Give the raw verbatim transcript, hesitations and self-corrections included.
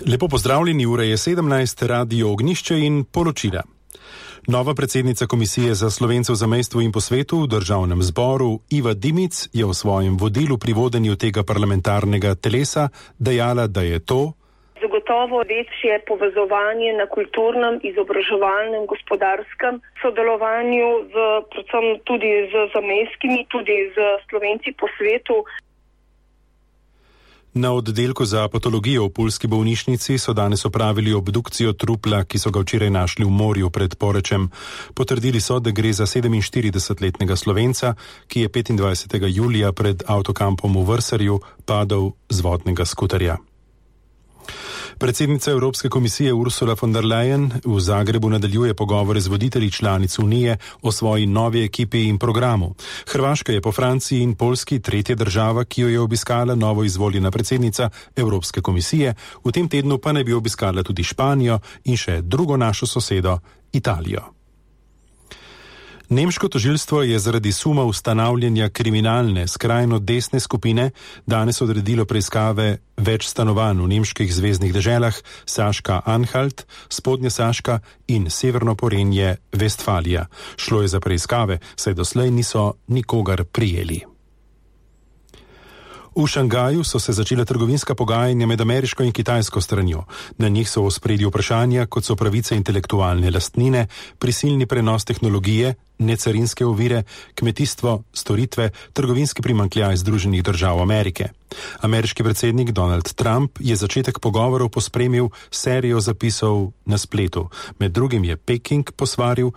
Lepo pozdravljeni, ura je sedemnajst, Radio Ognjišče in poročila. Nova predsednica Komisije za Slovence v zamejstvu in po svetu v državnem zboru Iva Dimic je v svojem vodilu pri vodenju tega parlamentarnega telesa dejala, da je to zagotovo večje povezovanje na kulturnem, izobraževalnem, gospodarskem sodelovanju, z, predvsem tudi z zamejskimi, tudi z Slovenci po svetu. Na oddelku za patologijo v puljski bolnišnici so danes opravili obdukcijo trupla, ki so ga včeraj našli v morju pred Porečem. Potrdili so, da gre za sedeminštiridesetletnega Slovenca, ki je petindvajsetega julija pred avtokampom v Vrserju padel z vodnega skuterja. Predsednica Evropske komisije Ursula von der Leyen v Zagrebu nadaljuje pogovore z voditelji članic Unije o svoji novi ekipi in programu. Hrvaška je po Franciji in Poljski tretja država, ki jo je obiskala novo izvoljena predsednica Evropske komisije, v tem tednu pa naj bi obiskala tudi Španijo in še drugo našo sosedo, Italijo. Nemško tožilstvo je zaradi suma ustanavljanja kriminalne, skrajno desne skupine danes odredilo preiskave več stanovanj v nemških zveznih deželah Saška-Anhalt, Spodnja Saška in Severno Porenje Vestfalija. Šlo je za preiskave, saj doslej niso nikogar prijeli. V Šangaju so se začela trgovinska pogajanja med ameriško in kitajsko stranjo. Na njih so v ospredju vprašanja, kot so pravice intelektualne lastnine, prisilni prenos tehnologije, necarinske ovire, kmetijstvo, storitve, trgovinski primanjkljaj Združenih držav Amerike. Ameriški predsednik Donald Trump je začetek pogovorov pospremil serijo zapisov na spletu. Med drugim je Peking posvaril,